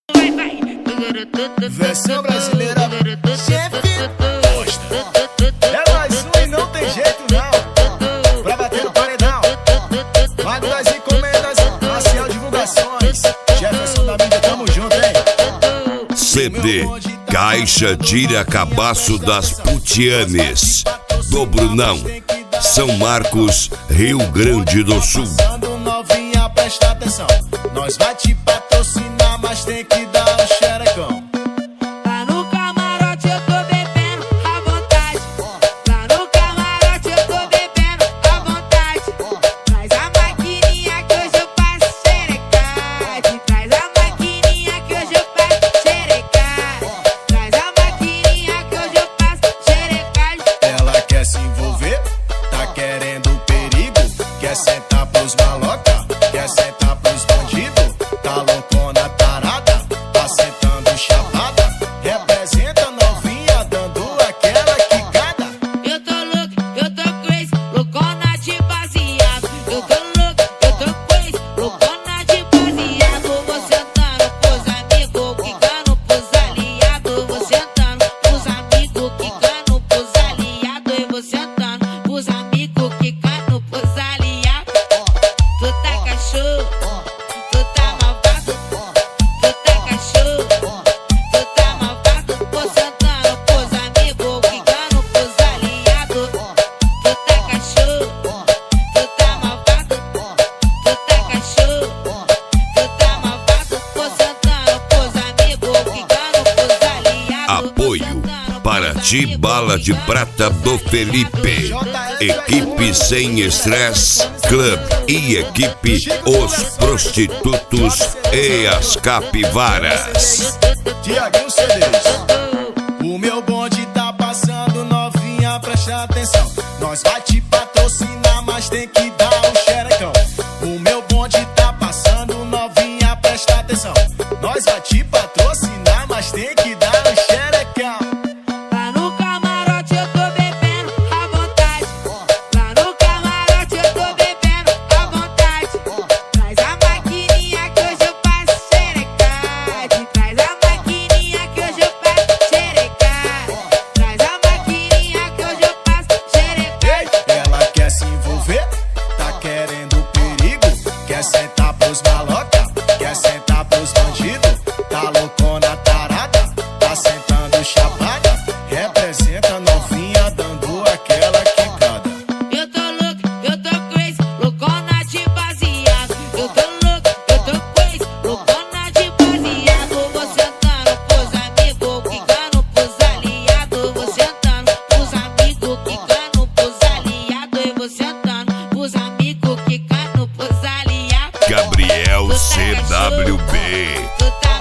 Versão brasileira, chefe Costa. É mais um e não tem jeito não. Pra bater no paredão, Mago das encomendas, Marcial Divulgações, Jefferson da mídia, tamo junto, hein? CD Caixa Tira Cabaço das Putianes, do Brunão, São Marcos, Rio Grande do Sul. Novinha, presta atenção, nós vai te patrocinar, mas tem que dar um xerecão. Lá no camarote eu tô bebendo à vontade. Lá no camarote eu tô bebendo à vontade. Traz a maquininha que hoje eu passo xerecade. Traz a maquininha que hoje eu passo xerecade. Traz a maquininha que hoje eu passo xerecade. Ela quer se envolver, tá querendo perigo, quer sentar pros maloca, quer sentar pros bandidos, tá loucona tarada, tá sentando chapada, representa novinha dando aquela quicada. Eu tô louco, eu tô crazy, loucona de baseado. Eu tô louco, eu tô crazy, loucona de baseado. Vou sentando pros amigos, quicando pros aliados. Vou sentando pros amigos, quicando pros aliados. E vou sentando pros amigos, quicando pros aliados. Tu tá cachorro, tu tá malvado. Tu tá cachorro, tu tá malvado. Vou sentando pros amigos, quicando pros aliados. Tu tá cachorro, tu tá malvado. Tu tá cachorro, tu tá malvado. Vou sentando pros amigos, quicando pros aliados. Apoio Paraty Bala de Prata do Felipe, Equipe Sem Estresse Club e Equipe Os Prostitutos e as Capivaras. Tiaguinho CDs. O meu bonde tá passando, novinha, presta atenção, nós vai te patrocinar, mas tem que dar um xerecão. O meu bonde tá passando, novinha, presta atenção, nós vai te patrocinar, mas tem que dar um xerecão. Lá no camarote eu tô bebendo à vontade. Lá no camarote eu tô bebendo à vontade. Traz a maquininha que hoje eu passo xerecade. Traz a maquininha que hoje eu passo xerecade. Traz a maquininha que hoje eu passo xerecade. Ela quer se envolver, tá querendo perigo, quer sentar pros maloca, quer sentar pros bandidos, tá loucona tarada, tá sentando chapada, representa novinha dando aquela quicada. Eu tô louco, eu tô crazy, loucona de baseado. Eu tô louco, eu tô crazy, loucona de baseado. Vou sentando pros amigos, quicando pros aliados. Vou sentando pros amigos, quicando pros aliados. E vou sentando pros amigos, quicando pros aliados. Gabriel CWB. Tu tá